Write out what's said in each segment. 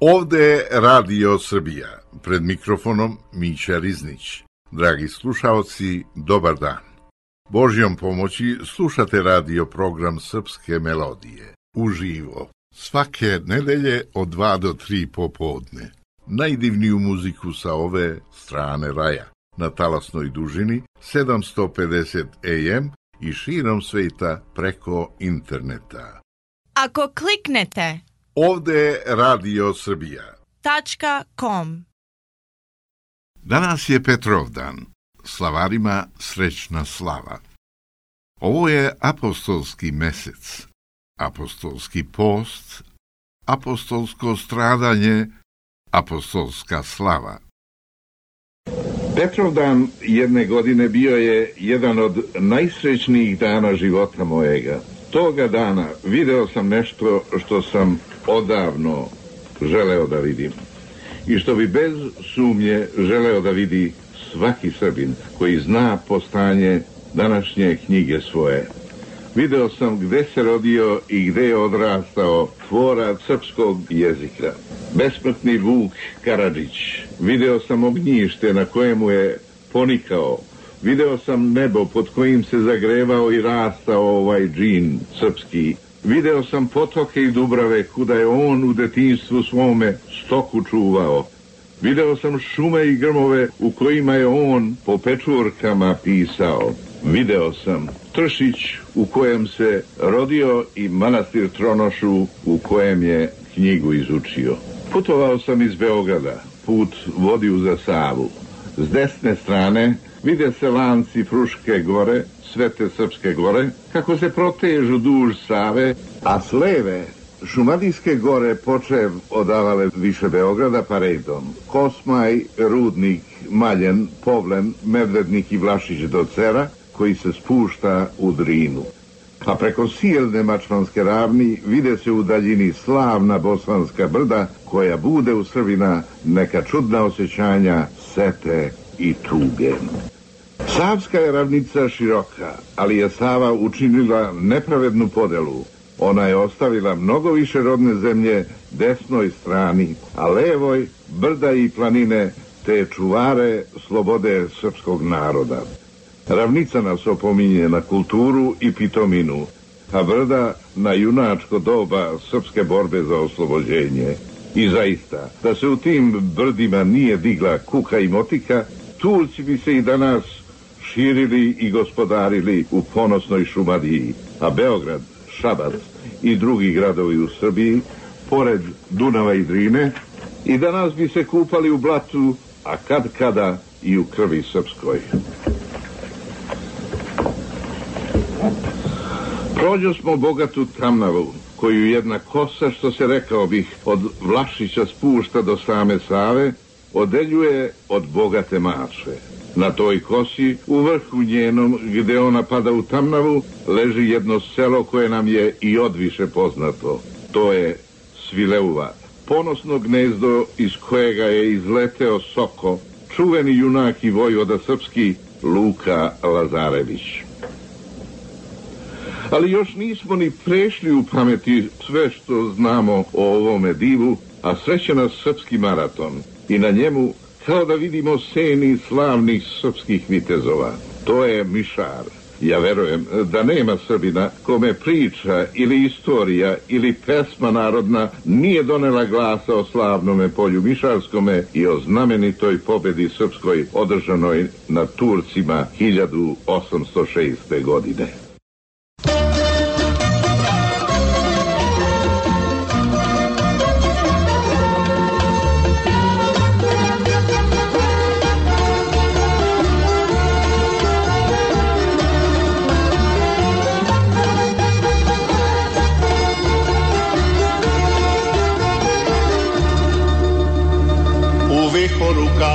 Ovde je Radio Srbija, pred mikrofonom Mića Riznić. Dragi slušaoci, dobar dan. Božjom pomoći slušate radio program Srpske melodije, uživo, svake nedelje od 2 do 3 popodne. Najdivniju muziku sa ove strane raja, na talasnoj dužini 750 AM i širom sveta preko interneta. Ako kliknete Ovde je Radio Srbija. .com. Danas je Petrovdan, slavarima srećna slava. Ovo je apostolski mesec, apostolski post, apostolsko stradanje, apostolska slava. Petrovdan jedne godine bio je jedan od najsrećnijih dana života mojega. Toga dana video sam nešto što sam odavno želeo da vidim i što bi bez sumnje želeo da vidi svaki Srbin koji zna postanje današnje knjige svoje. Video sam gde se rodio i gde je odrastao tvorac srpskog jezika, besmrtni Vuk Karadžić. Video sam ognjište na kojemu je ponikao. Video sam nebo pod kojim se zagrevao i rastao ovaj džin srpski. Video sam potoke i dubrave kuda je on u detinjstvu svome stoku čuvao. Video sam šume i grmove u kojima je on po pečurkama pisao. Video sam Tršić u kojem se rodio i manastir Tronošu u kojem je knjigu izučio. Putovao sam iz Beograda, put vodi uza Savu. S desne strane vide se lanci Fruške gore, Svete Srpske gore, kako se protežu duž Save, a s leve Šumadijske gore počev odavale više Beograda pa redom. Kosmaj, Rudnik, Maljen, Povlen, Medvednik i Vlašić do Cera, koji se spušta u Drinu. A preko silne Mačvanske ravni vide se u daljini slavna Bosanska brda, koja bude u Srbina neka čudna osjećanja sete i tuge. Savska je ravnica široka, ali je Sava učinila nepravednu podelu. Ona je ostavila mnogo više rodne zemlje desnoj strani, a levoj brda i planine te čuvare slobode srpskog naroda. Ravnica nas opominje na kulturu i pitominu, a brda na junačko doba srpske borbe za oslobođenje. I zaista, da se u tim brdima nije digla kuka i motika, Turci bi se i danas širili i gospodarili u ponosnoj Šumadiji, a Beograd, Šabac i drugi gradovi u Srbiji, pored Dunava i Drine, i danas bi se kupali u blatu, a kad kada i u krvi srpskoj. Prođo smo bogatu Tamnavu, koju jedna kosa, što se rekao bih, od Vlašića spušta do same Save, odeljuje od bogate Mačve. Na toj kosi, u vrhu njenom, gde ona pada u Tamnavu, leži jedno selo koje nam je i odviše poznato. To je Svileuva, ponosno gnezdo iz kojega je izleteo Soko, čuveni junak i vojvoda srpski Luka Lazarević. Ali još nismo ni prešli u pameti sve što znamo o ovome divu, a sreće nas srpski maraton i na njemu kao da vidimo seni slavnih srpskih vitezova. To je Mišar. Ja verujem da nema Srbina kome priča ili istorija ili pesma narodna nije donela glasa o slavnome polju Mišarskome i o znamenitoj pobedi srpskoj održanoj nad Turcima 1806. godine.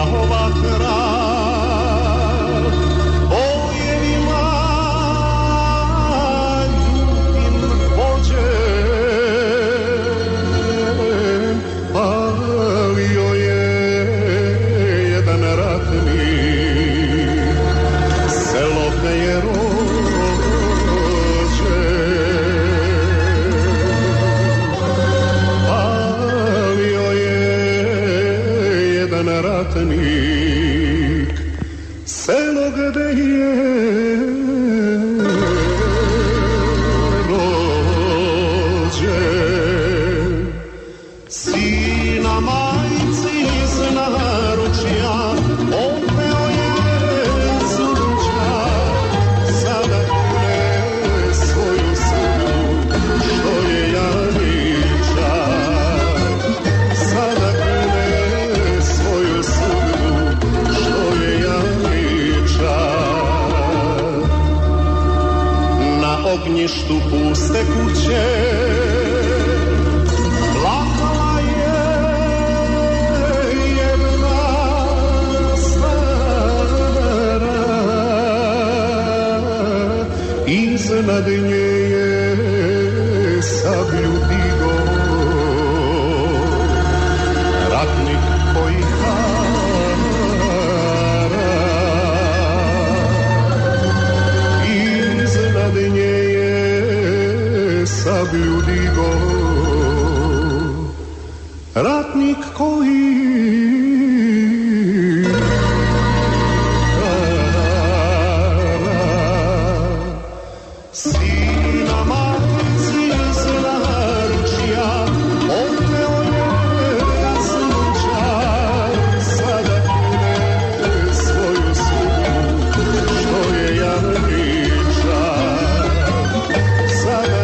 Ova hra bojevima ognjištu puste kuće plakala je jedna stara, iznad nje je sablju digo ratnik koji sablju digo ratnik koji sina majci iz naručja oteo je sunčar, sada kune svoju sudbu što je javničar, sada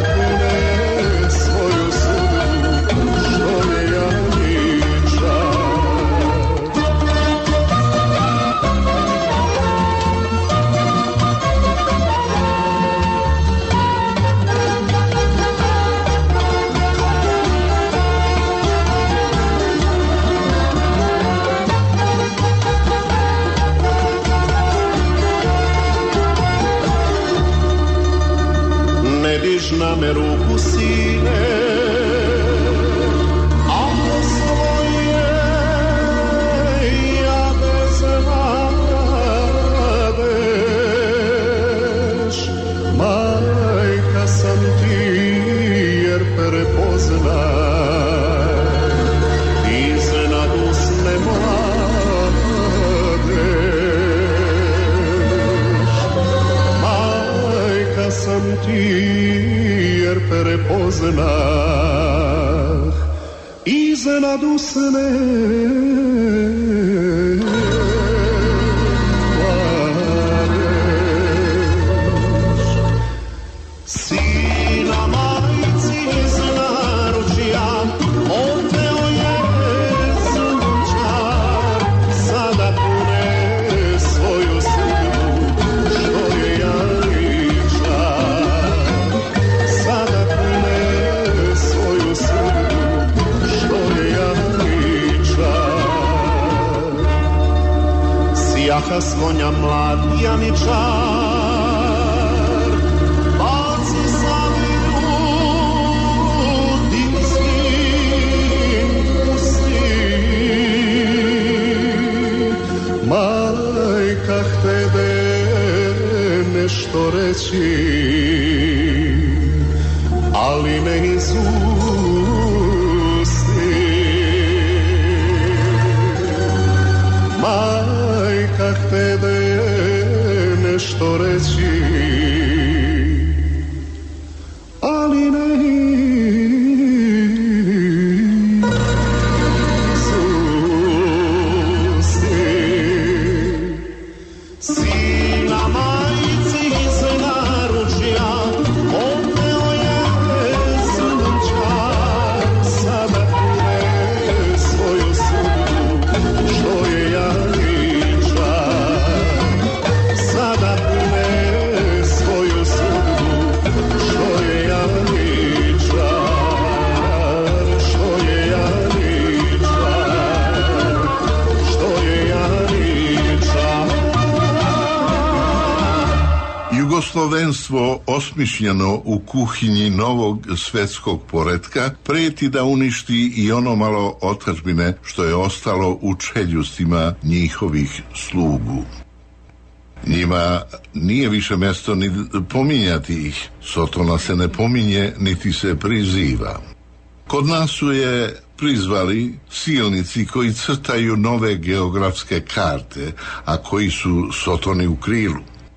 na me ruku sine, ako svoje ja bez nadeš, majka sam ti jer prepoznaj iznad usne mladeš, majka sam ti jer prepoznah iznad usne mladeš. Sina majci iz naručja oteo je sunčar, sada kune svoju sudbu što je javničar, sada kune svoju sudbu što je javničar. Sjaha slonja mlad janičar, baci saviju dimskim pustim, majka htede nešto reći, ali ne iz usti. Majka htede nešto reći, ali ne iz usti. Sina majci iz naručja oteo je sunčar, sada kune svoju sudbu što je javničar, sada kune svoju sudbu što je javničar, što je javničar, što je javničar. Jugoslovenstvo osmišljeno u kuhinji novog svetskog poretka preti da uništi i ono malo otadžbine što je ostalo u čeljustima njihovih slugu. Njima nije više mesto ni pominjati ih, Sotona se ne pominje niti se priziva. Kod nas su je prizvali silnici koji crtaju nove geografske karte, a koji su Sotoni u krilu.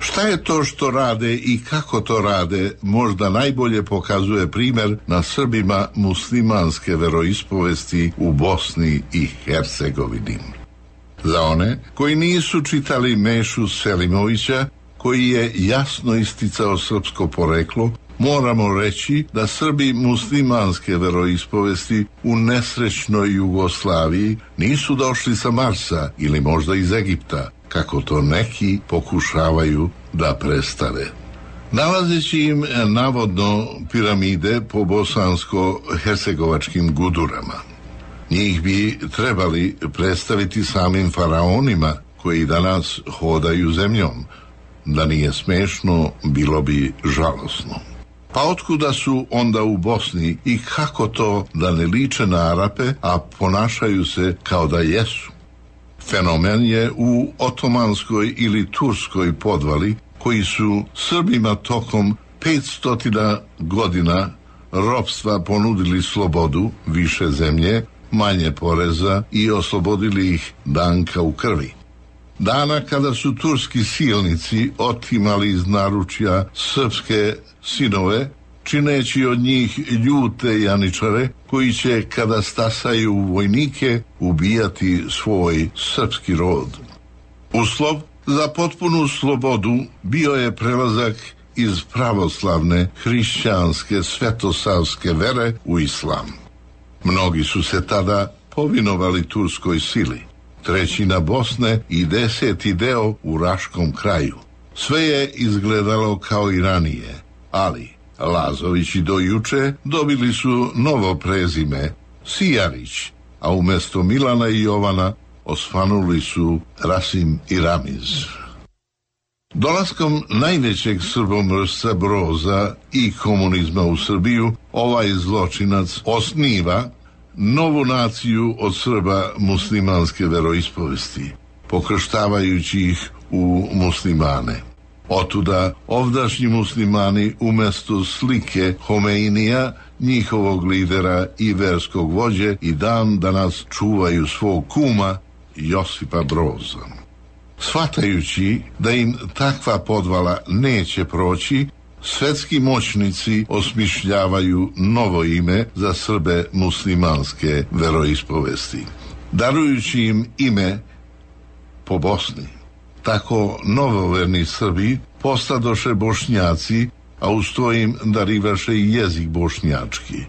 Šta je to što rade i kako to rade, možda najbolje pokazuje primjer na Srbima muslimanske veroispovesti u Bosni i Hercegovini. Za one koji nisu čitali Mešu Selimovića, koji je jasno isticao srpsko poreklo, moramo reći da Srbi muslimanske veroispovesti u nesrećnoj Jugoslaviji nisu došli sa Marsa ili možda iz Egipta, kako to neki pokušavaju da predstave. Nalazeći im navodno piramide po bosansko-hercegovačkim gudurama. Njih bi trebali predstaviti samim faraonima koji danas hodaju zemljom. Da nije smešno, bilo bi žalosno. Pa otkuda su onda u Bosni i kako to da ne liče na Arape, a ponašaju se kao da jesu? Fenomen je u otomanskoj ili turskoj podvali, koji su Srbima tokom 500 godina ropstva ponudili slobodu, više zemlje, manje poreza i oslobodili ih danka u krvi. Dana kada su turski silnici otimali iz naručja srpske sinove, čineći od njih ljute janičare koji će, kada stasaju u vojnike, ubijati svoj srpski rod. Uslov za potpunu slobodu bio je prelazak iz pravoslavne, hrišćanske, svetosavske vere u islam. Mnogi su se tada povinovali turskoj sili. 1/3 Bosne i 10. deo u Raškom kraju. Sve je izgledalo kao i ranije, ali Lazovići do juče dobili su novo prezime Sijarić, a umjesto Milana i Jovana osvanuli su Rasim i Ramiz. Dolaskom najvećeg srbomrsca Broza i komunizma u Srbiju, ovaj zločinac osniva novu naciju od Srba muslimanske veroispovesti, pokrštavajući ih u muslimane. Otuda ovdašnji muslimani umjesto slike Homeinija, njihovog lidera i verskog vođe, i dan danas čuvaju svog kuma Josipa Broza. Shvatajući da im takva podvala neće proći, svetski moćnici osmišljavaju novo ime za Srbe muslimanske veroispovesti, darujući im ime po Bosni. Tako novoverni Srbi postadoše Bošnjaci, a uz to im darivaše i jezik bošnjački.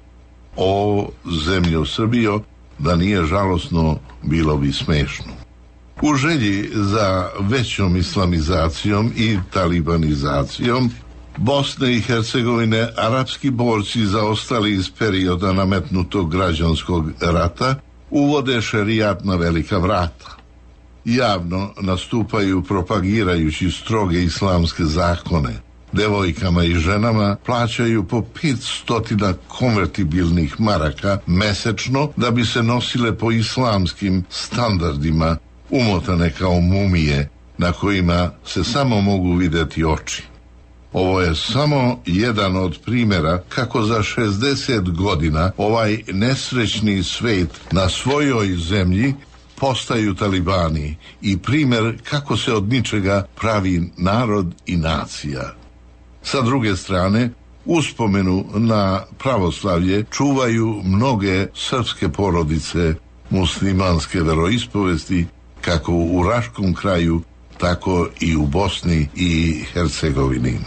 O zemljo Srbijo, da nije žalosno, bilo bi smešno. U želji za većom islamizacijom i talibanizacijom Bosne i Hercegovine, arapski borci zaostali iz perioda nametnutog građanskog rata uvode šerijat na velika vrata. Javno nastupaju propagirajući stroge islamske zakone. Devojkama i ženama plaćaju po 500 konvertibilnih maraka mesečno da bi se nosile po islamskim standardima, umotane kao mumije na kojima se samo mogu vidjeti oči. Ovo je samo jedan od primjera kako za 60 godina ovaj nesrećni svet na svojoj zemlji postaju talibani i primjer kako se od ničega pravi narod i nacija. Sa druge strane, uspomenu na pravoslavlje čuvaju mnoge srpske porodice muslimanske veroispovesti, kako u Raškom kraju, tako i u Bosni i Hercegovini.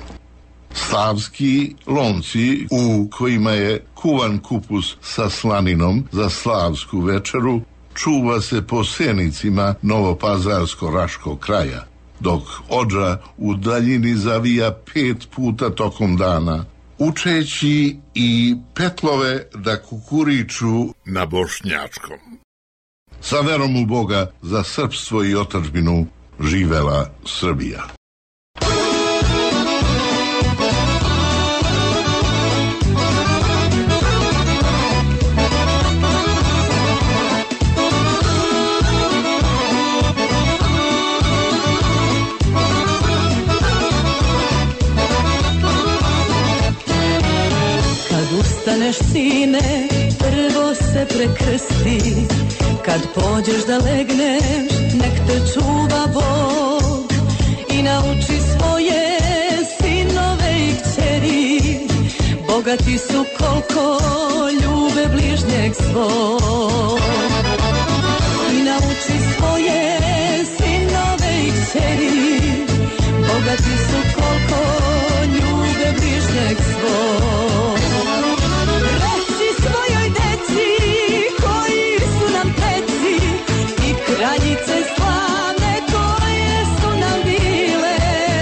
Slavski lonci u kojima je kuvan kupus sa slaninom za slavsku večeru čuva se po Senicima Novopazarsko-Raškog kraja, dok odža u daljini zavija 5 puta tokom dana, učeći i petlove da kukuriču na bošnjačkom. Sa verom u Boga za srpstvo i otadžbinu, živela Srbija. Ustaneš, sine, prvo se prekrsti, kad pođeš da legneš, nek te čuva Bog i nauči svoje bogati su koliko ljube bližnjeg svog. I nauči svoje sinove i kćeri, bogati su koliko ljube bližnjeg svog. Reci svojoj deci koji su nam preci i kraljice slavne koje su nam bile.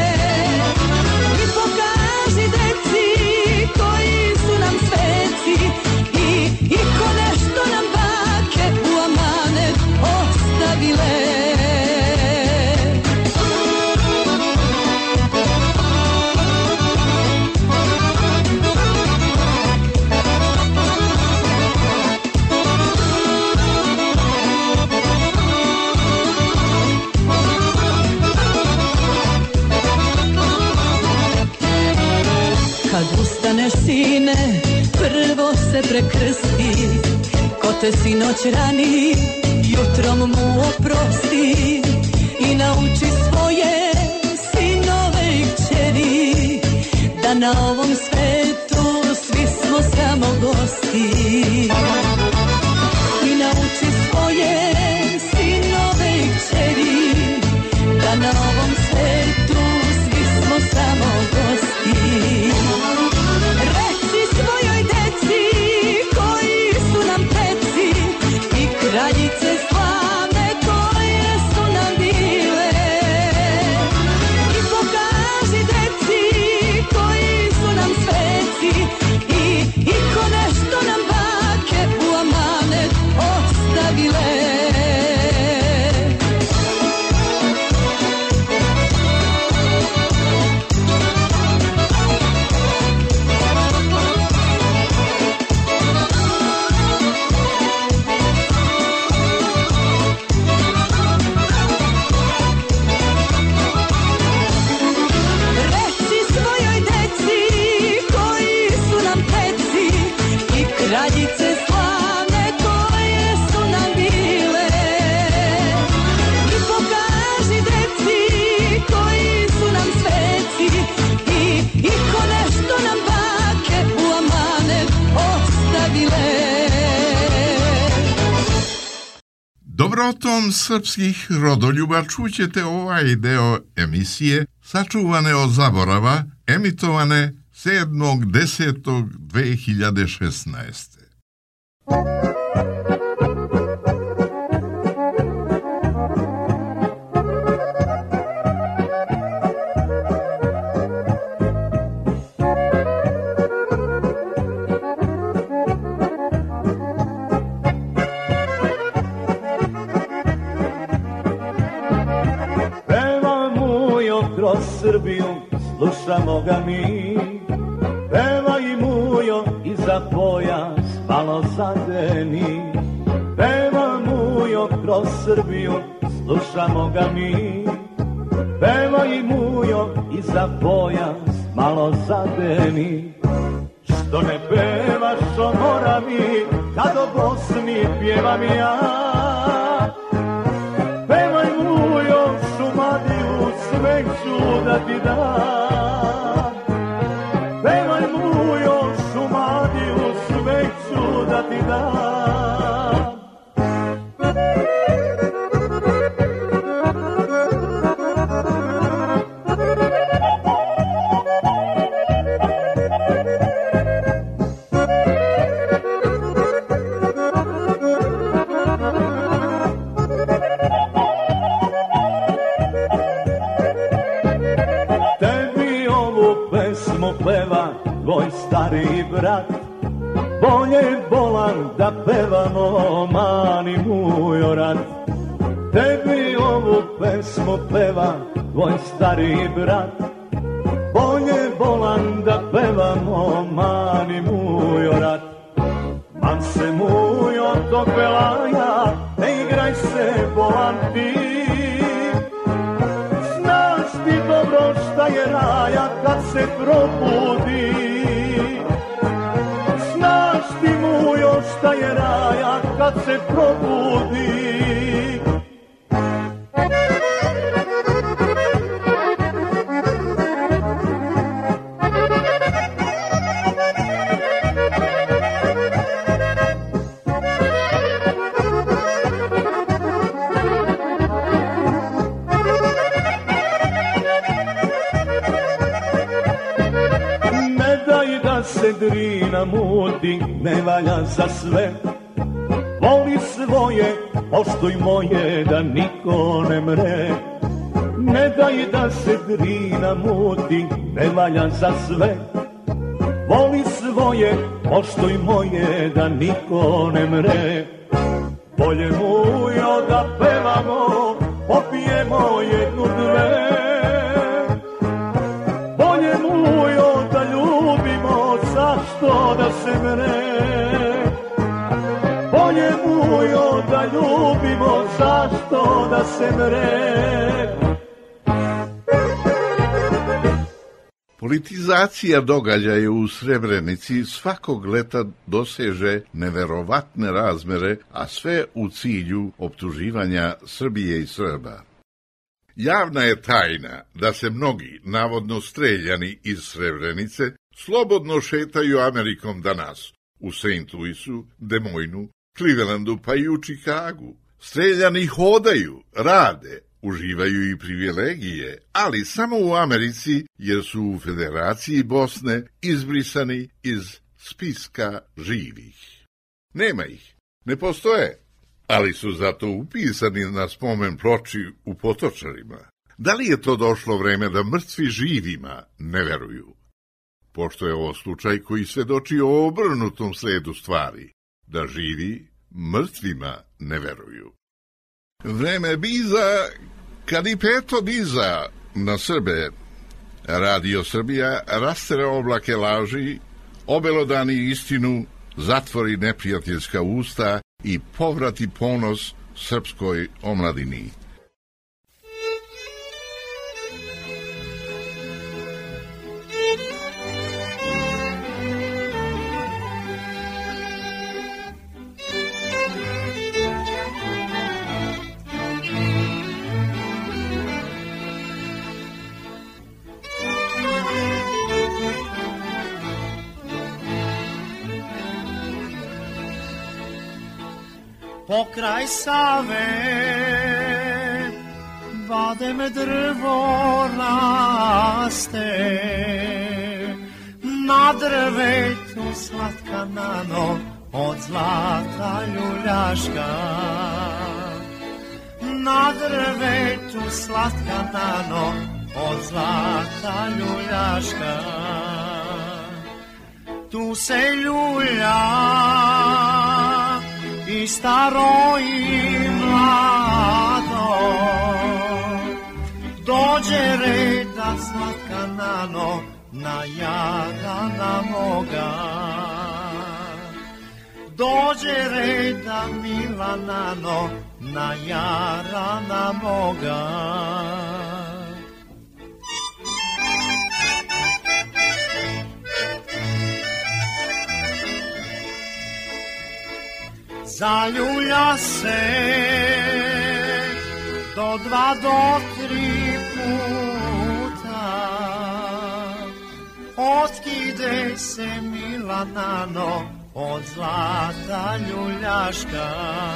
I pokaži deci koji su nam sveci i ko nešto nam bake u amanet ostavile. Kad ustaneš sine, prvo se prekrsti, ko te sinoć rani, jutrom mu oprosti. I nauči svoje sinove i kćeri, da na ovom svetu svi smo samo gosti. I nauči svoje sinove i kćeri, da na ovom svetu svi smo samo gosti. Reci svojoj deci koji su nam preci i kraljice slavne koje su nam bile. I pokaži deci koji su nam sveci i ko nešto nam bake u amanet ostavile. Kraljice slavne koje su nam bile. I pokaži deci koji su nam sveci i ko nešto nam bake u amanet ostavile. Dobrotom srpskih rodoljuba čućete ovaj deo emisije sačuvane od zaborava, emitovane 7.10.2016. Pevamo jo kroz Srbiju, slušamo ga mi. Pevaj mujo iza pojas, malo zadeni. Pevaj mujo kroz Srbiju, slušamo ga mi. Pevaj mujo iza pojas, malo zadeni. Što ne pevaš o Moravi, kad o Bosni pjevam ja. Pevaj mujo Šumadiju, sve ću da ti dam. Pevaj mujo Šumadiju, sve ću da ti dam. Tebi ovu pesmu peva tvoj stari brat. Bolje bolan da pevamo, mani mujo rat. Tebi ovu pesmu peva tvoj stari brat. Bolje bolan da pevamo, mani mujo rat. Man se mujo tog velaja, ne igraj se bolan ti. Znaš ti dobro šta je raja kad se probudi. Znaš ti mujo šta je raja kad se probudi. se Drina muti, ne valja za sve. Voli svoje, poštuj moje, da niko ne mre. Ne daj da se Drina muti, ne valja za sve. Voli svoje, poštuj moje, da niko ne mre. Bolje mujo da pevamo, popijemo jednu dve. Bolje mujo da ljubimo, zašto da se mre. Bolje mujo da ljubimo, zašto da se mre. Politizacija događaja u Srebrenici svakog leta doseže neverovatne razmere, a sve u cilju optuživanja Srbije i Srba. Javna je tajna da se mnogi, navodno streljani iz Srebrenice, slobodno šetaju Amerikom danas, u St. Louisu, Des Moinesu, Clevelandu pa i u Čikagu. Streljani hodaju, rade, uživaju i privilegije, ali samo u Americi, jer su u Federaciji Bosne izbrisani iz spiska živih. Nema ih, ne postoje, ali su zato upisani na spomen ploči u Potočarima. Da li je to došlo vreme da mrtvi živima ne veruju? Pošto je ovo slučaj koji svedoči o obrnutom sledu stvari, da živi mrtvima ne veruju. Vreme biza, kad i peto diza na Srbe. Radio Srbija rastera oblake laži, obelodani istinu, zatvori neprijateljska usta i povrati ponos srpskoj omladini. Pokraj Save vadem drvo raste, na drvetu slatka nano od zlata ljuljaška. Na drvetu slatka nano od zlata ljuljaška. Tu se ljulja i staro i mlado, dođe reda slatka nano na Jadrana moga. Dođe reda mila nano na Jadrana moga. Zaljulja se do 2 do 3 puta, otkide se mila nano od zlata ljuljaška.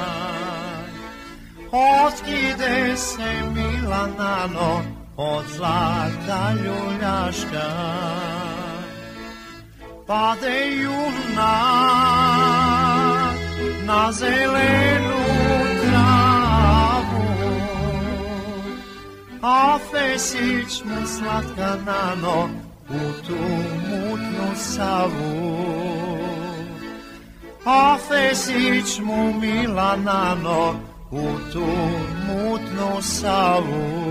Otkide se mila nano od zlata ljuljaška. Pade junak na zelenu travu, a Fesić mu slatka nano u tu mutnu Savu. A Fesić mu mila nano u tu mutnu Savu.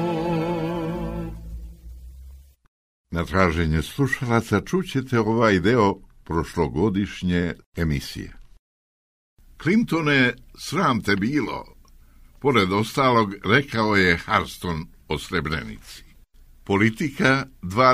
Na traženje slušalaca čućete ovaj deo prošlogodišnje emisije. Clintone, sram te bilo, pored ostalog rekao je Harston o Srebrenici. Politika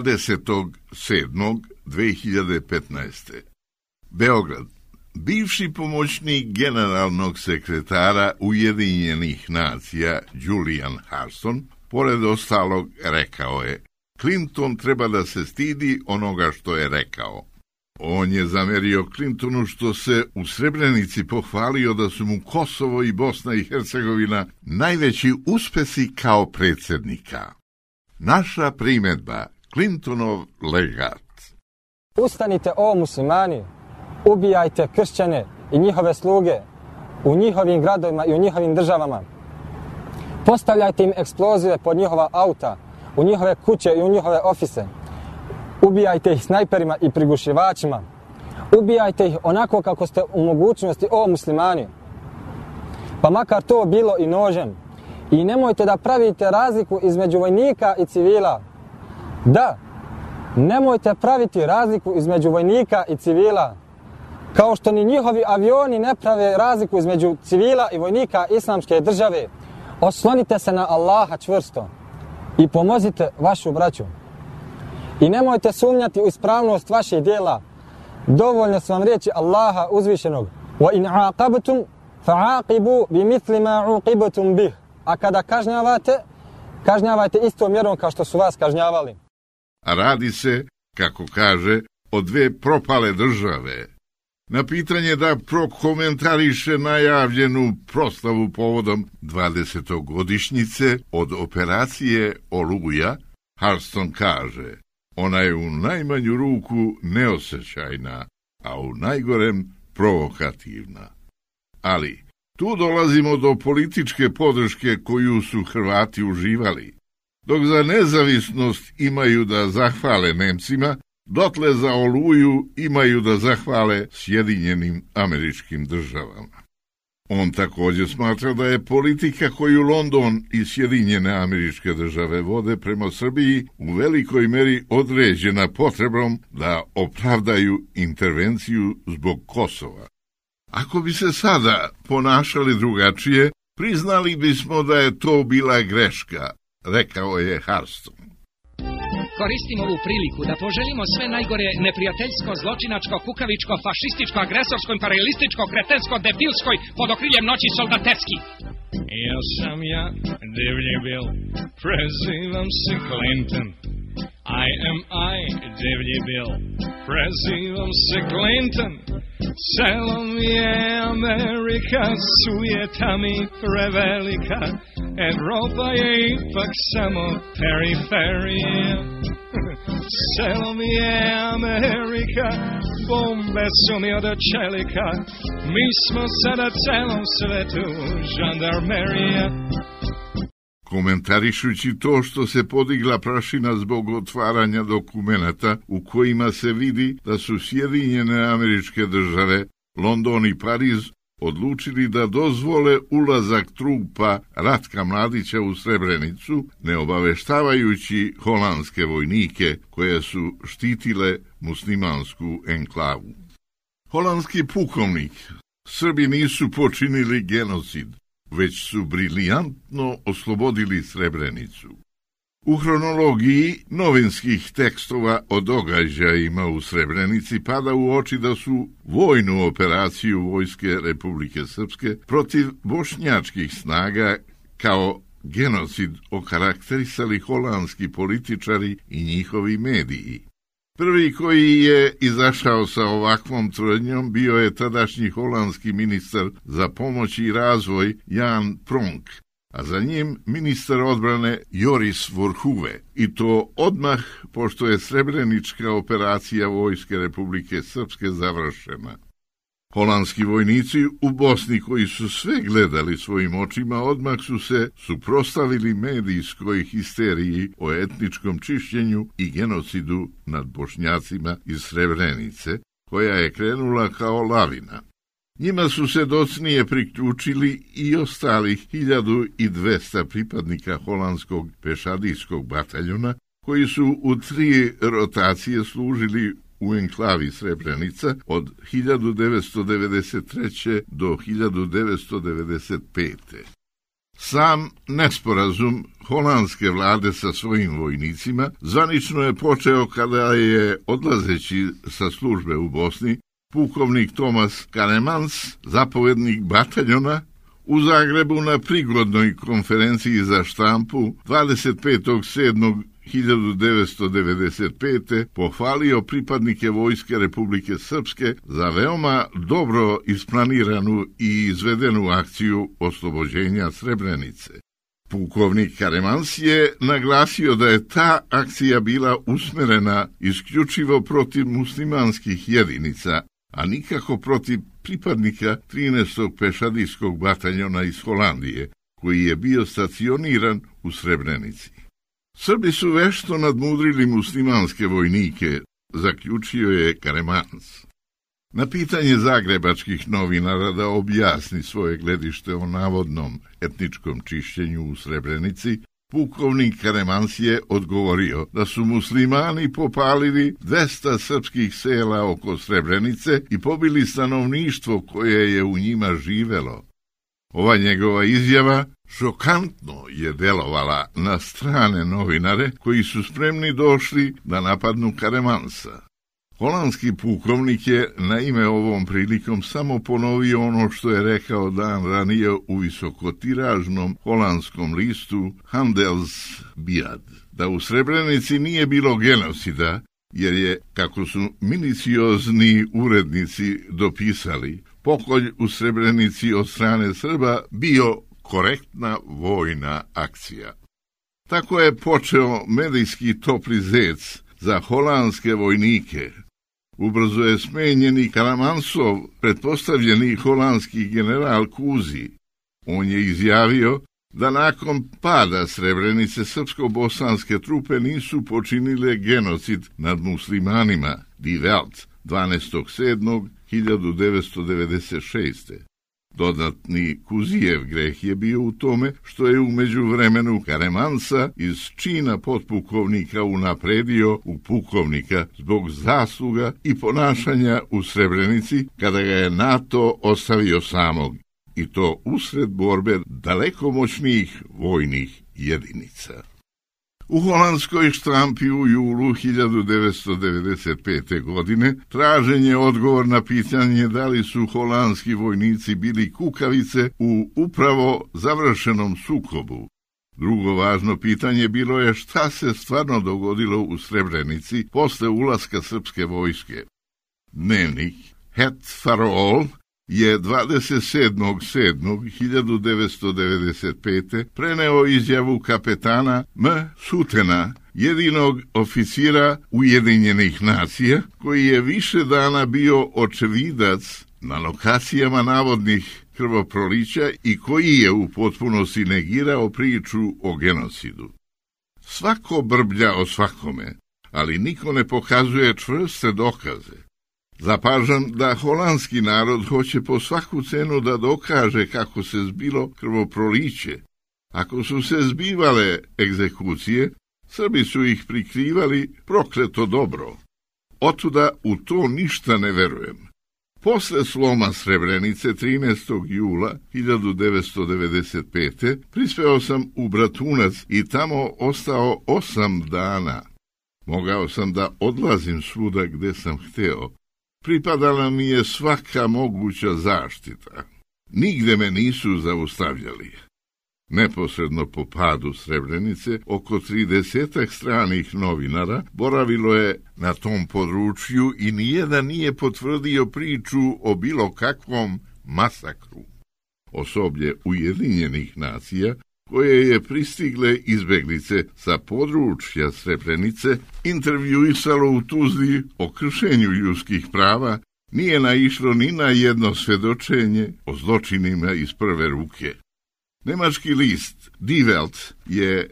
20.7.2015. Beograd. Bivši pomoćnik generalnog sekretara Ujedinjenih nacija Julian Harston, pored ostalog rekao je: Clinton treba da se stidi onoga što je rekao. On je zamerio Clintonu što se u Srebrenici pohvalio da su mu Kosovo i Bosna i Hercegovina najveći uspesi kao predsjednika. Naša primjedba, Clintonov legat. Ustanite, o muslimani, ubijajte kršćane i njihove sluge u njihovim gradovima i u njihovim državama. Postavljajte im eksplozive pod njihova auta, u njihove kuće i u njihove ofise. Ubijajte ih snajperima i prigušivačima. Ubijajte ih onako kako ste u mogućnosti, o muslimani. Pa makar to bilo i nožem. I nemojte da pravite razliku između vojnika i civila. Da, nemojte praviti razliku između vojnika i civila. Kao što ni njihovi avioni ne prave razliku između civila i vojnika islamske države. Oslonite se na Allaha čvrsto i pomozite vašu braću. I nemojte sumnjati u ispravnost vaših djela. Dovoljno su vam riječi Allaha uzvišenog. وَإِنْ عَاقَبْتُمْ فَعَاقِبُوا بِمِثْلِ مَا عُوقِبْتُمْ بِهِ. A kada kažnjavajte istom mjerom kao što su vas kažnjavali. A radi se, kako kaže, o dve propale države. Na pitanje da prokomentariše najavljenu proslavu povodom 20. godišnjice od operacije Oluja, Harston kaže: ona je u najmanju ruku neosjećajna, a u najgorem provokativna. Ali tu dolazimo do političke podrške koju su Hrvati uživali. Dok za nezavisnost imaju da zahvale Nemcima, dotle za Oluju imaju da zahvale Sjedinjenim Američkim Državama. On također smatra da je politika koju London i Sjedinjene Američke Države vode prema Srbiji u velikoj meri određena potrebom da opravdaju intervenciju zbog Kosova. Ako bi se sada ponašali drugačije, priznali bismo da je to bila greška, rekao je Harston. Koristim ovu priliku da poželimo sve najgore neprijateljsko, zločinačko, kukavičko, fašističko, agresorsko, imperialističko, kretensko, debilskoj, pod okriljem noći soldatevski. Ja sam ja, divlji bil, prezivam se Clinton. I, divlji bil, prezivam se Clinton. Selo mi je Amerika, sujeta mi prevelika, Evropa je ipak samo periferija. Selo mi je Amerika, bombe su mi od čelika, mi smo sada celom svetu žandarmerija. Komentarišući to što se podigla prašina zbog otvaranja dokumenata u kojima se vidi da su Sjedinjene Američke Države, London i Pariz odlučili da dozvole ulazak trupa Ratka Mladića u Srebrenicu, ne obaveštavajući holandske vojnike koje su štitile muslimansku enklavu. Holandski pukovnik: Srbi nisu počinili genocid, već su briljantno oslobodili Srebrenicu. U hronologiji novinskih tekstova o događajima u Srebrenici pada u oči da su vojnu operaciju Vojske Republike Srpske protiv bošnjačkih snaga kao genocid okarakterisali holandski političari i njihovi mediji. Prvi koji je izašao sa ovakvom tvrdnjom bio je tadašnji holandski ministar za pomoć i razvoj Jan Pronk, a za njim ministar odbrane Joris Verhoeven, i to odmah pošto je srebrenička operacija Vojske Republike Srpske završena. Holandski vojnici u Bosni, koji su sve gledali svojim očima, odmah su se suprotstavili medijskoj histeriji o etničkom čišćenju i genocidu nad Bošnjacima iz Srebrenice, koja je krenula kao lavina. Njima su se docnije priključili i ostalih 1200 pripadnika holandskog pešadijskog bataljona, koji su u 3 rotacije služili u enklavi Srebrenica od 1993. do 1995. Sam nesporazum holandske vlade sa svojim vojnicima zvanično je počeo kada je, odlazeći sa službe u Bosni, pukovnik Thomas Kanemans, zapovednik bataljona, u Zagrebu na prigodnoj konferenciji za štampu 25.7.1995. pohvalio pripadnike Vojske Republike Srpske za veoma dobro isplaniranu i izvedenu akciju oslobođenja Srebrenice. Pukovnik Karemans je naglasio da je ta akcija bila usmerena isključivo protiv muslimanskih jedinica, a nikako protiv pripadnika 13. pešadijskog bataljona iz Holandije, koji je bio stacioniran u Srebrenici. Srbi su vešto nadmudrili muslimanske vojnike, zaključio je Karemans. Na pitanje zagrebačkih novinara da objasni svoje gledište o navodnom etničkom čišćenju u Srebrenici, pukovnik Karemans je odgovorio da su muslimani popalili 200 srpskih sela oko Srebrenice i pobili stanovništvo koje je u njima živelo. Ova njegova izjava šokantno je delovala na strane novinare koji su spremni došli da napadnu Karemansa. Holandski pukovnik je naime ovom prilikom samo ponovio ono što je rekao dan ranije u visokotiražnom holandskom listu Handelsblad, da u Srebrenici nije bilo genocida, jer je, kako su minuciozni urednici dopisali, pokolj u Srebrenici od strane Srba bio korektna vojna akcija. Tako je počeo medijski topli zec za holandske vojnike. Ubrzo je smenjeni Karemansov pretpostavljeni holandski general Kuzi. On je izjavio da nakon pada Srebrenice srpsko-bosanske trupe nisu počinile genocid nad muslimanima, Die Welt, 12.7.1996. Dodatni Kuzijev greh je bio u tome što je u međuvremenu Karemansa iz čina potpukovnika unapredio u pukovnika zbog zasluga i ponašanja u Srebrenici kada ga je NATO ostavio samog, i to usred borbe daleko moćnijih vojnih jedinica. U holandskoj štampi u julu 1995. godine tražen je odgovor na pitanje da li su holandski vojnici bili kukavice u upravo završenom sukobu. Drugo važno pitanje bilo je šta se stvarno dogodilo u Srebrenici posle ulaska srpske vojske. Dnevnik Het Parool je 27.7.1995. preneo izjavu kapetana M. Sutena, jedinog oficira Ujedinjenih nacija, koji je više dana bio očevidac na lokacijama navodnih krvoprolića i koji je u potpunosti negirao priču o genocidu. Svako brblja o svakome, ali niko ne pokazuje čvrste dokaze. Zapažam da holandski narod hoće po svaku cenu da dokaže kako se zbilo krvoproliće. Ako su se zbivale egzekucije, Srbi su ih prikrivali prokleto dobro. Otuda u to ništa ne verujem. Posle sloma Srebrenice 13. jula 1995. prispeo sam u Bratunac i tamo ostao 8 dana. Mogao sam da odlazim svuda gde sam hteo. Pripadala mi je svaka moguća zaštita. Nigde me nisu zaustavljali. Neposredno po padu Srebrenice, oko 30 stranih novinara boravilo je na tom području i nijedan nije potvrdio priču o bilo kakvom masakru. Osoblje Ujedinjenih nacija, koje je pristigle izbeglice sa područja Srebrenice, intervjuisalo u Tuzli o kršenju ljudskih prava, nije naišlo ni na jedno svedočenje o zločinima iz prve ruke. Nemački list Die Welt je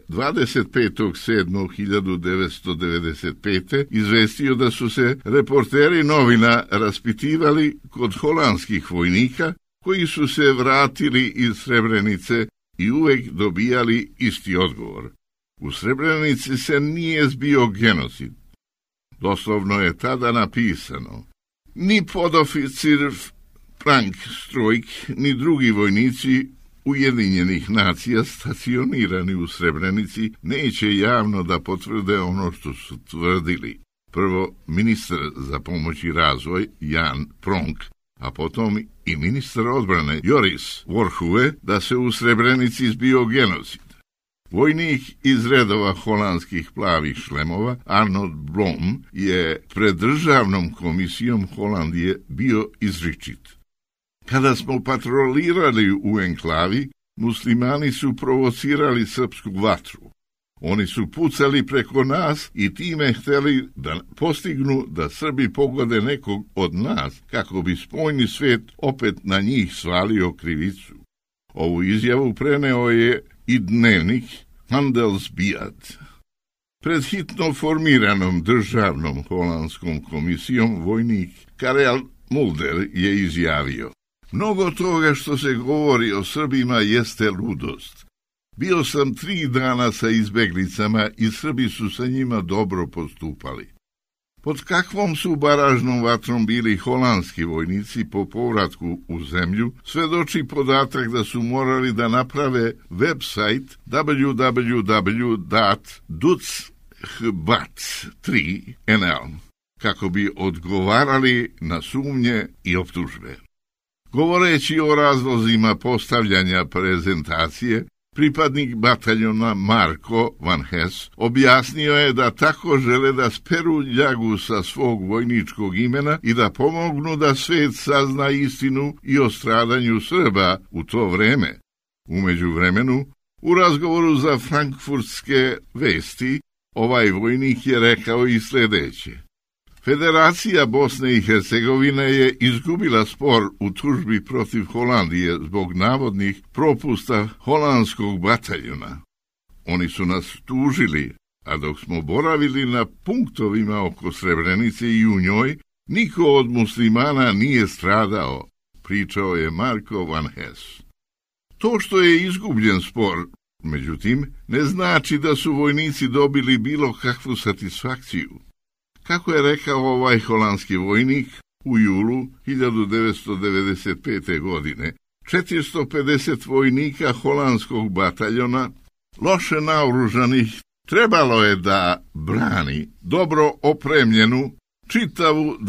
25.7.1995. izvestio da su se reporteri novina raspitivali kod holandskih vojnika koji su se vratili iz Srebrenice i uvek dobijali isti odgovor. U Srebrenici se nije zbio genocid. Doslovno je tada napisano: ni podoficir Frank Strojk, ni drugi vojnici Ujedinjenih nacija stacionirani u Srebrenici neće javno da potvrde ono što su tvrdili. Prvo ministar za pomoć i razvoj Jan Pronk, a potom i ministar odbrane Joris Worhuwe da se u Srebrenici zbio genocid. Vojnik iz redova holandskih plavih šlemova Arnold Blom je pred državnom komisijom Holandije bio izričit. Kada smo patrolirali u enklavi, muslimani su provocirali srpsku vatru. Oni su pucali preko nas i time htjeli da postignu da Srbi pogode nekog od nas, kako bi spoljni svijet opet na njih svalio krivicu. Ovu izjavu preneo je i dnevnik Handelsblad. Pred hitno formiranom državnom holandskom komisijom vojnik Karel Mulder je izjavio: mnogo toga što se govori o Srbima jeste ludost. Bio sam 3 dana sa izbeglicama i Srbi su sa njima dobro postupali. Pod kakvom su baražnom vatrom bili holandski vojnici po povratku u zemlju, svedoči podatak da su morali da naprave website www.dutzhbat3nl kako bi odgovarali na sumnje i optužbe. Govoreći o razlozima postavljanja prezentacije, pripadnik bataljona Marko Van Hess objasnio je da tako žele da speru ljagu sa svog vojničkog imena i da pomognu da svet sazna istinu i o stradanju Srba u to vreme. U međuvremenu, u razgovoru za frankfurtske vesti, ovaj vojnik je rekao i sljedeće: Federacija Bosne i Hercegovine je izgubila spor u tužbi protiv Holandije zbog navodnih propusta holandskog bataljona. Oni su nas tužili, a dok smo boravili na punktovima oko Srebrenice i u njoj, niko od muslimana nije stradao, pričao je Marko Van Hess. To što je izgubljen spor, međutim, ne znači da su vojnici dobili bilo kakvu satisfakciju. Kako je rekao ovaj holandski vojnik, u julu 1995. godine 450 vojnika holandskog bataljona, loše naoružanih, trebalo je da brani dobro opremljenu čitavu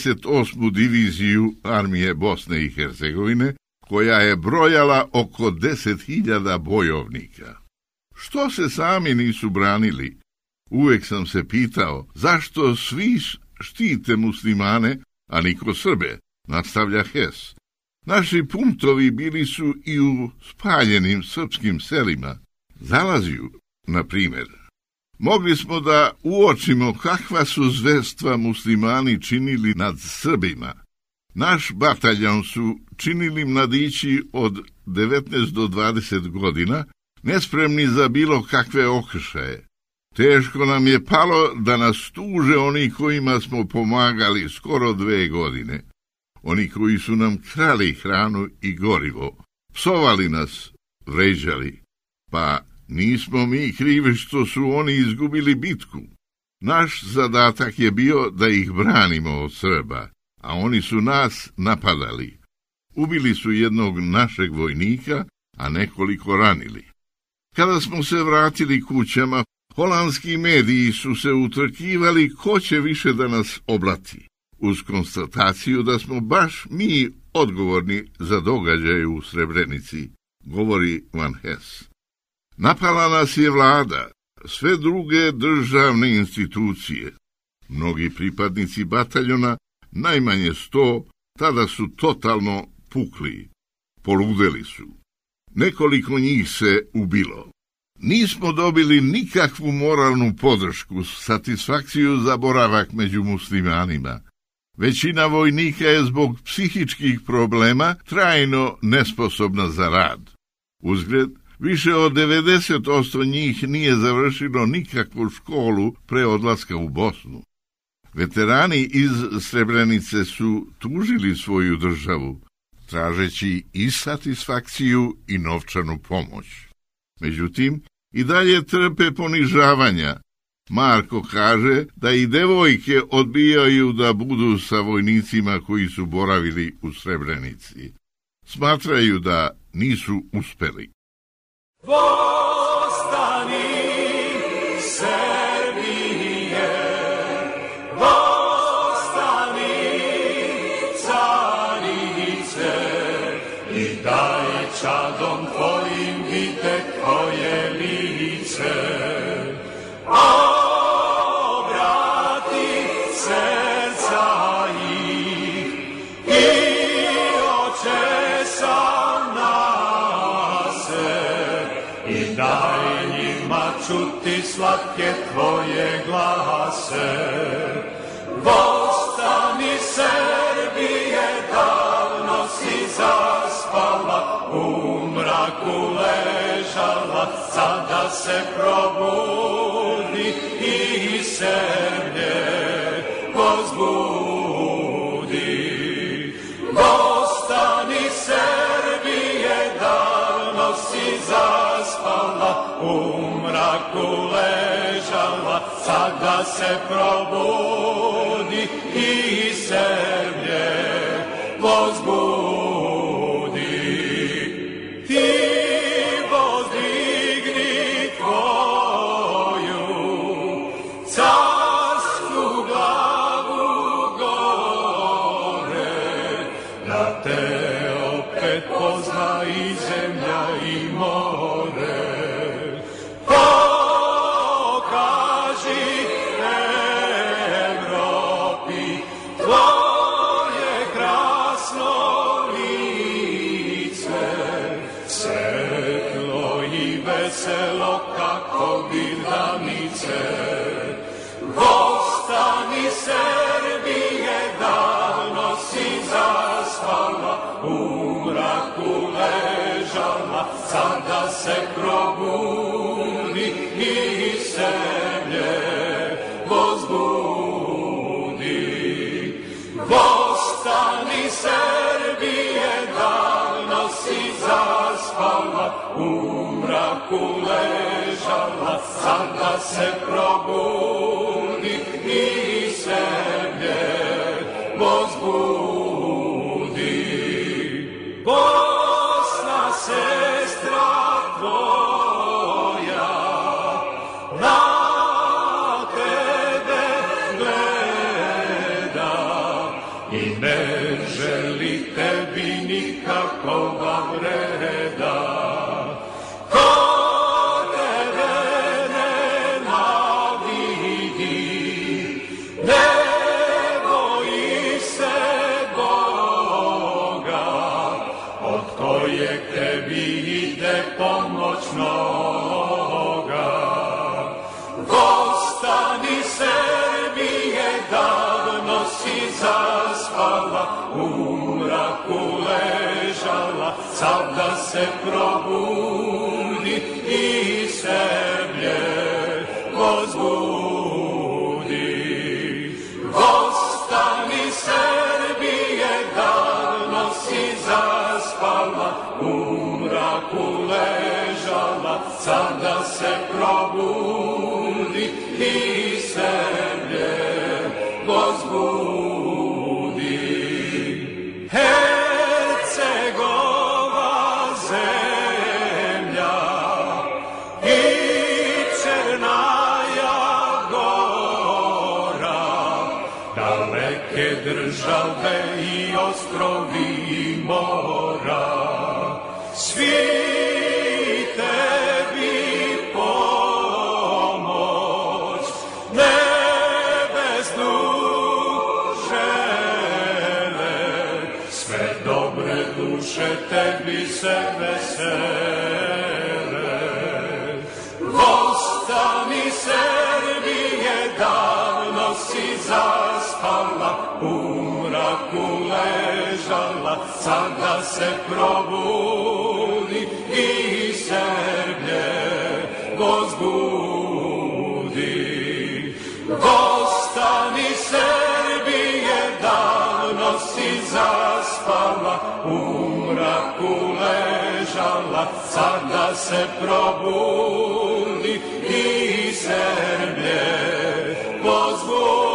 28. diviziju armije Bosne i Hercegovine, koja je brojala oko 10.000 bojovnika. Što se sami nisu branili? Uvijek sam se pitao zašto svi štite muslimane, a niko Srbe, nastavlja Hess. Naši punktovi bili su i u spaljenim srpskim selima. Zalaziju, na primjer. Mogli smo da uočimo kakva su zverstva muslimani činili nad Srbima. Naš bataljon su činili mladići od 19 do 20 godina, nespremni za bilo kakve okršaje. Teško nam je palo da nas tuže oni kojima smo pomagali skoro 2 godine. Oni koji su nam krali hranu i gorivo, psovali nas, vređali. Pa nismo mi krivi što su oni izgubili bitku. Naš zadatak je bio da ih branimo od Srba, a oni su nas napadali. Ubili su jednog našeg vojnika, a nekoliko ranili. Kada smo se vratili kućama, holandski mediji su se utrkivali ko će više da nas oblati, uz konstataciju da smo baš mi odgovorni za događaje u Srebrenici, govori Van Hess. Napala nas je vlada, sve druge državne institucije. Mnogi pripadnici bataljona, najmanje 100, tada su totalno pukli, poludeli su. Nekoliko njih se ubilo. Nismo dobili nikakvu moralnu podršku, satisfakciju za boravak među muslimanima. Većina vojnika je zbog psihičkih problema trajno nesposobna za rad. Uzgred, više od 90% njih nije završilo nikakvu školu pre odlaska u Bosnu. Veterani iz Srebrenice su tužili svoju državu, tražeći i satisfakciju i novčanu pomoć. Međutim, i dalje trpe ponižavanja. Marko kaže da i devojke odbijaju da budu sa vojnicima koji su boravili u Srebrenici. Smatraju da nisu uspeli. Vostani Srbije, vostani carice, i daj čadom tvojim vite tvoje lice. Obrati serca ih i očesa na se. čuti slatke tvoje glase. Vostani Srbije, davno si zaspala, u mraku ležala, sada se probudi i Srbije pozbudi. Vostani Srbije, davno si zaspala, u mraku ležala, sada se probudi i Srbije pozbudi. Ti pozdigni tvoju carsku glavu gore, da te opet pozna i zemlja i more. Pokaži Evropi tvoje krasno lice, svetlo i veselo kako birdanice. Vostani Srbije, davno si zaspala, u mraku ležala, sada se probudi i Srbije pozbudi. Vostani Srbije, davno si zaspala, u mraku ležala, sada se probudi i Srbije pozbudi. Bosna, sestra tvoja, na tebe gleda i ne želi tebi nikakova vreda. Ko tebe ne navidi, ne boji se Boga, od kojeg tebi ide pomoć mnoga. Vostani Srbije, davno si zaspala, u mraku ležala, sada se probudi i Srbije pozbudi. Vostani Srbije, davno si zaspala, u mraku ležala, sada se probudi i Srbije pozbudi. Hercegova zemlja i Crnaja Gora, daleke države i ostrovi i mora, svi tebi pomoć nebesnu žele, sve dobre duše tebi se vesele. Vostani Srbije, davno si zaspala, u mraku ležala, sada se probudi i Srbije pozbudi. Vostani Srbije, davno si zaspala, u mraku ležala, sada se probudi i Srbije pozbudi.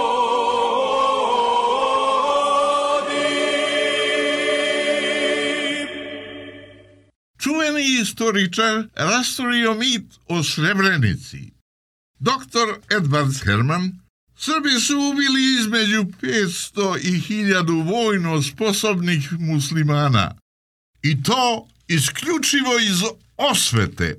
Čuveni istoričar rasturio mit o Srebrenici. Dr. Edward Herman: Srbi su ubili između 500 i 1000 vojno sposobnih muslimana. I to isključivo iz osvete.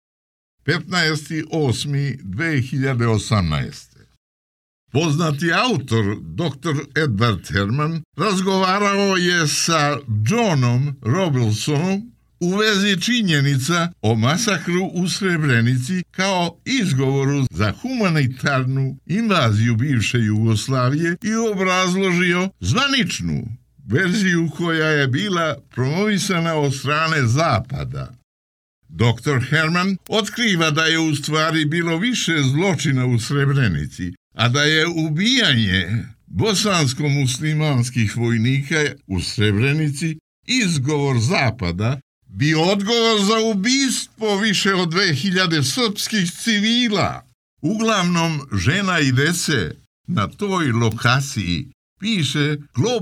15.8.2018. Poznati autor dr. Edward Herman razgovarao je sa Johnom Robilsonom u vezi činjenica o masakru u Srebrenici kao izgovoru za humanitarnu invaziju bivše Jugoslavije i obrazložio zvaničnu verziju koja je bila promovisana od strane Zapada. Dr. Herman otkriva da je u stvari bilo više zločina u Srebrenici, a da je ubijanje bosansko-muslimanskih vojnika u Srebrenici izgovor Zapada bio odgovor za ubistvo više od 2000 srpskih civila, uglavnom žena i dece. Na toj lokaciji piše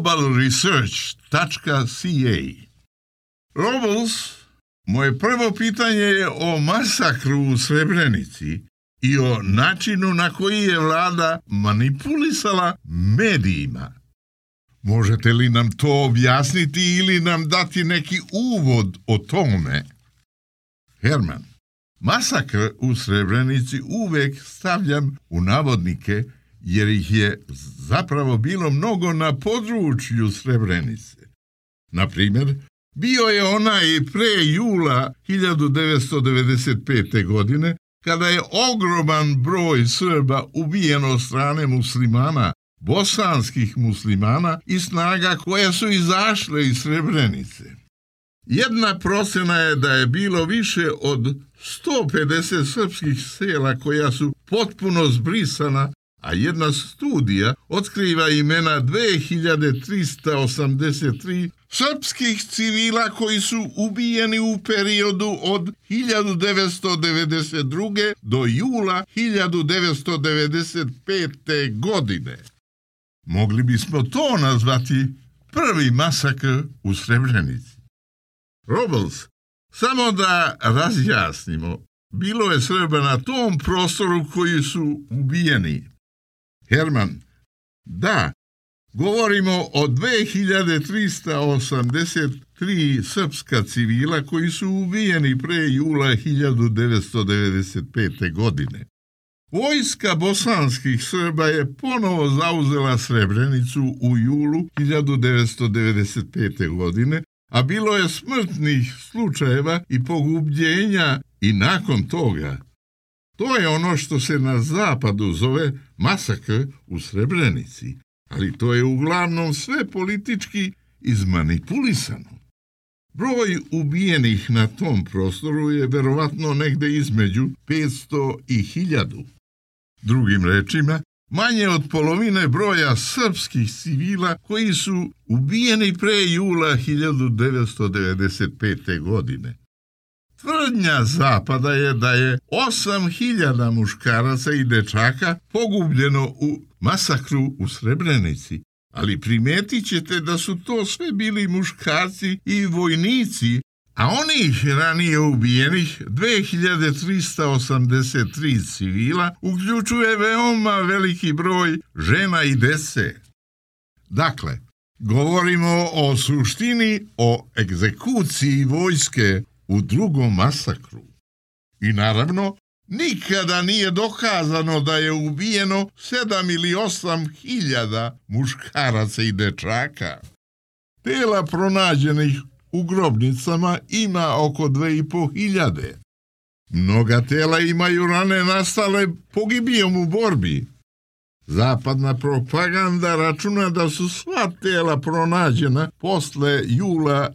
globalresearch.ca. Robles, moje prvo pitanje je o masakru u Srebrenici i o načinu na koji je vlada manipulisala medijima. Možete li nam to objasniti ili nam dati neki uvod o tome? Herman, masakr u Srebrenici uvek stavljam u navodnike jer ih je zapravo bilo mnogo na području Srebrenice. Na primjer, bio je onaj pre jula 1995. godine, kada je ogroman broj Srba ubijen od strane muslimana, bosanskih muslimana i snaga koje su izašle iz Srebrenice. Jedna procena je da je bilo više od 150 srpskih sela koja su potpuno zbrisana, a jedna studija otkriva imena 2383 srpskih civila koji su ubijeni u periodu od 1992. do jula 1995. godine. Mogli bismo to nazvati prvi masakr u Srebrenici. Robles, samo da razjasnimo, bilo je Srba na tom prostoru koji su ubijeni. Herman, da, govorimo o 2383 srpska civila koji su ubijeni pre jula 1995. godine. Vojska bosanskih Srba je ponovo zauzela Srebrenicu u julu 1995. godine, a bilo je smrtnih slučajeva i pogubljenja i nakon toga. To je ono što se na zapadu zove masakr u Srebrenici, ali to je uglavnom sve politički izmanipulisano. Broj ubijenih na tom prostoru je verovatno negde između 500 i 1000. Drugim rečima, manje od polovine broja srpskih civila koji su ubijeni pre jula 1995. godine. Tvrdnja Zapada je da je 8000 muškaraca i dečaka pogubljeno u masakru u Srebrenici, ali primetit ćete da su to sve bili muškarci i vojnici, a onih ranije ubijenih 2383 civila uključuje veoma veliki broj žena i dece. Dakle, govorimo o suštini o egzekuciji vojske u drugom masakru. I naravno, nikada nije dokazano da je ubijeno 7 ili 8000 muškaraca i dečaka. Tela pronađenih u grobnicama ima oko 2500. Mnoga tela imaju rane nastale pogibijom u borbi. Zapadna propaganda računa da su sva tela pronađena posle jula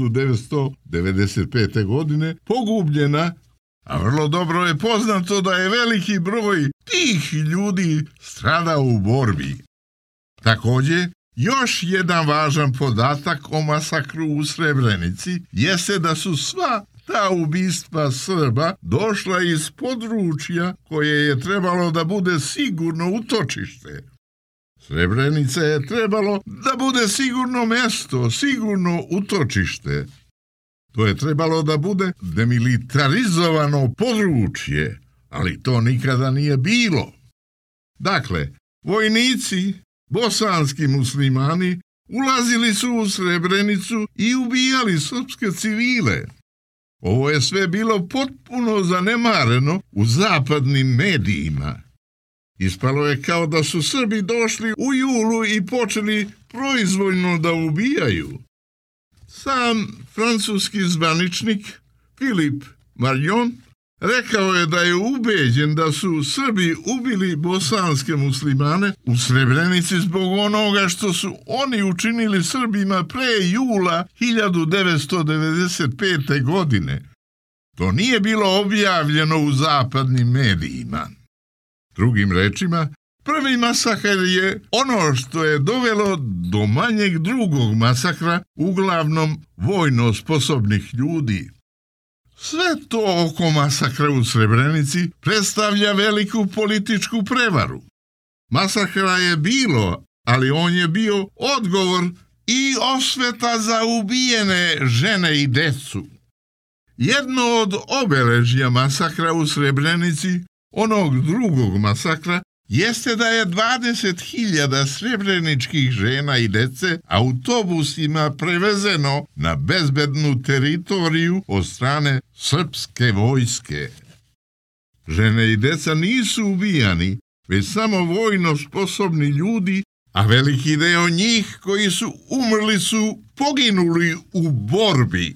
1995. godine pogubljena, a vrlo dobro je poznato da je veliki broj tih ljudi stradao u borbi. Također, još jedan važan podatak o masakru u Srebrenici jeste da su sva ta ubistva Srba došla iz područja koje je trebalo da bude sigurno utočište. Srebrenica je trebalo da bude sigurno mesto, sigurno utočište. To je trebalo da bude demilitarizovano područje, ali to nikada nije bilo. Dakle, vojnici, bosanski muslimani, ulazili su u Srebrenicu i ubijali srpske civile. Ovo je sve bilo potpuno zanemareno u zapadnim medijima. Ispalo je kao da su Srbi došli u julu i počeli proizvoljno da ubijaju. Sam francuski zvaničnik Filip Marion rekao je da je ubeđen da su Srbi ubili bosanske muslimane u Srebrenici zbog onoga što su oni učinili Srbima pre jula 1995. godine. To nije bilo objavljeno u zapadnim medijima. Drugim rečima, prvi masakr je ono što je dovelo do manjeg drugog masakra, uglavnom vojno sposobnih ljudi. Sve to oko masakra u Srebrenici predstavlja veliku političku prevaru. Masakra je bilo, ali on je bio odgovor i osveta za ubijene žene i decu. Jedno od obeležja masakra u Srebrenici, onog drugog masakra, jeste da je 20.000 srebreničkih žena i dece autobusima prevezeno na bezbednu teritoriju od strane srpske vojske. Žene i deca nisu ubijani, već samo vojno sposobni ljudi, a veliki deo njih koji su umrli su poginuli u borbi.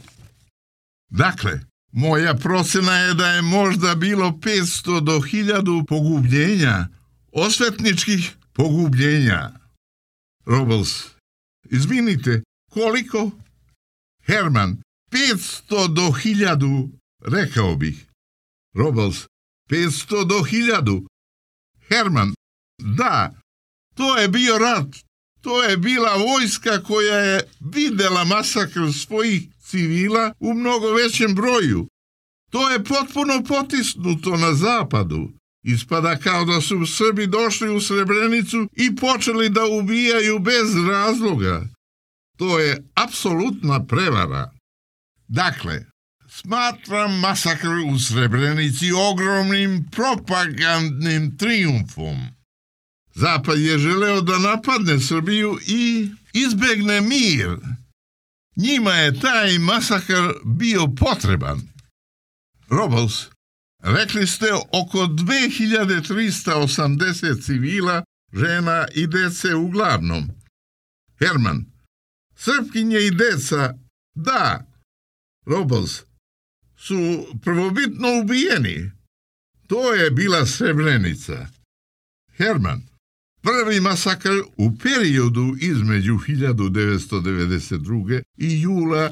Dakle, moja procena je da je možda bilo 500 do 1000 pogubljenja, osvetničkih pogubljenja. Robles, izvinite, koliko? Herman, 500 do 1000, rekao bih. Robles, 500 do 1000. Herman, da, to je bio rat. To je bila vojska koja je videla masakr svojih civila u mnogo većem broju. To je potpuno potisnuto na zapadu. Ispada kao da su Srbi došli u Srebrenicu i počeli da ubijaju bez razloga. To je apsolutna prevara. Dakle, smatram masakr u Srebrenici ogromnim propagandnim trijumfom. Zapad je želeo da napadne Srbiju i izbegne mir. Njima je taj masakr bio potreban. Robles, rekli ste oko 2380 civila, žena i dece uglavnom. Herman, Srpkinje i deca, da. Robles, su prvobitno ubijeni. To je bila Srebrenica. Herman, prvi masakr u periodu između 1992. i jula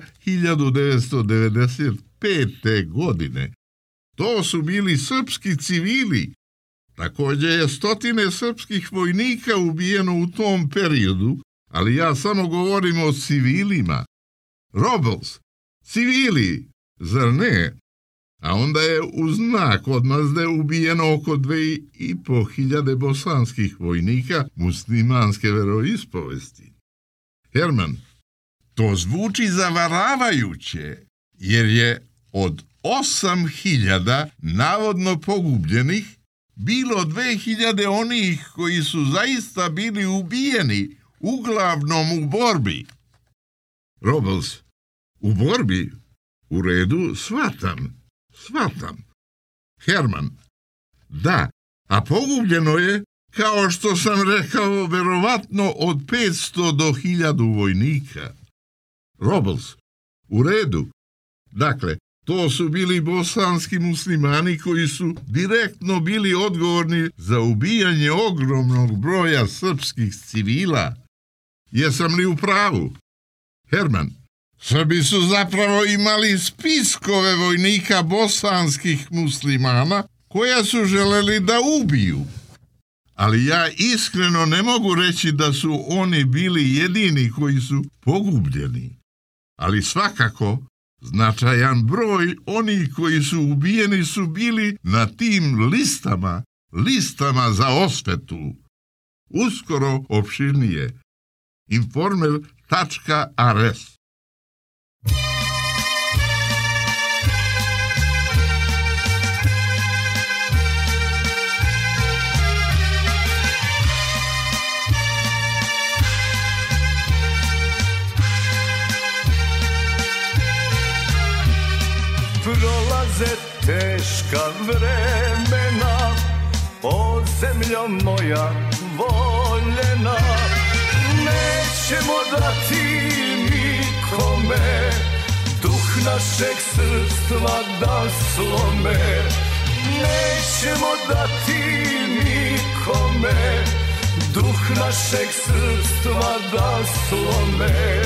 1995. godine. To su bili srpski civili. Također je stotine srpskih vojnika ubijeno u tom periodu, ali ja samo govorim o civilima. Robles, civili, zar ne? A onda je u znak odmazde ubijeno oko 2500 bosanskih vojnika muslimanske veroispovesti. Herman, to zvuči zavaravajuće, jer je od 8000 navodno pogubljenih bilo 2000 onih koji su zaista bili ubijeni, uglavnom u borbi. Robles, u borbi? U redu, shvatam. Herman, da, a pogubljeno je, kao što sam rekao, verovatno od 500 do 1000 vojnika. Robles, u redu. Dakle, to su bili bosanski muslimani koji su direktno bili odgovorni za ubijanje ogromnog broja srpskih civila. Jesam li u pravu? Herman, Srbi su zapravo imali spiskove vojnika bosanskih muslimana koja su želeli da ubiju. Ali ja iskreno ne mogu reći da su oni bili jedini koji su pogubljeni. Ali svakako, značajan broj onih koji su ubijeni su bili na tim listama za osvetu. Uskoro opširnije. Informer.rs. Prolaze teška vremena, o zemljo moja voljena, nećemo dati nikome našeg srstva da slome, nećemo dati nikome, duh našeg srstva da slome.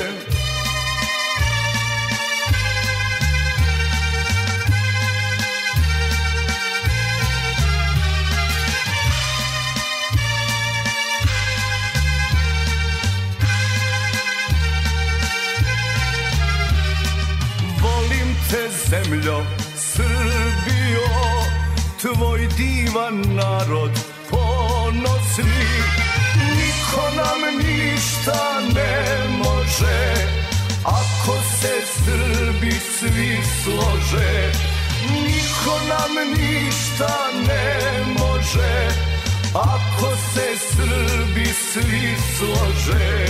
Zemljo Srbijo, tvoj divan narod ponosni, niko nam ništa ne može, ako se Srbi svi slože. Niko nam ništa ne može, ako se Srbi svi slože.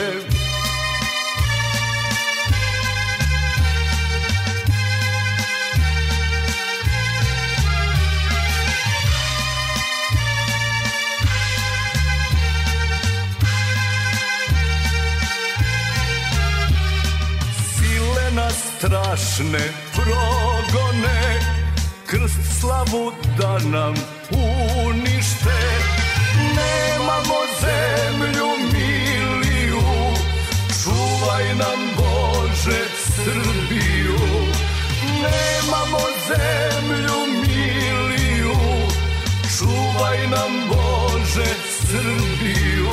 Strašne progone, krst slavu da nam unište. Nemamo zemlju miliju, čuvaj nam Bože Srbiju. Nemamo zemlju miliju, čuvaj nam Bože Srbiju.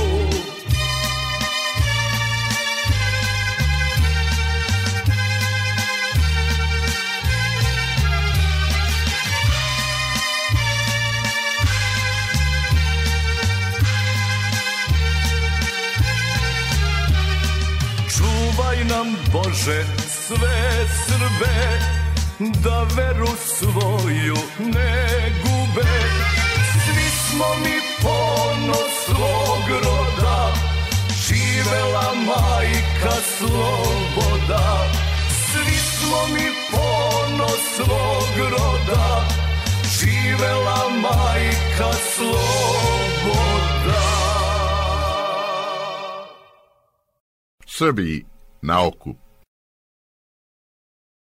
Nam Bože sve Srbe, da veru svoju ne gube. Svi smo mi ponos svog roda, živela majka sloboda. Svi smo mi ponos svog roda, živela majka sloboda. Srbiji na okup.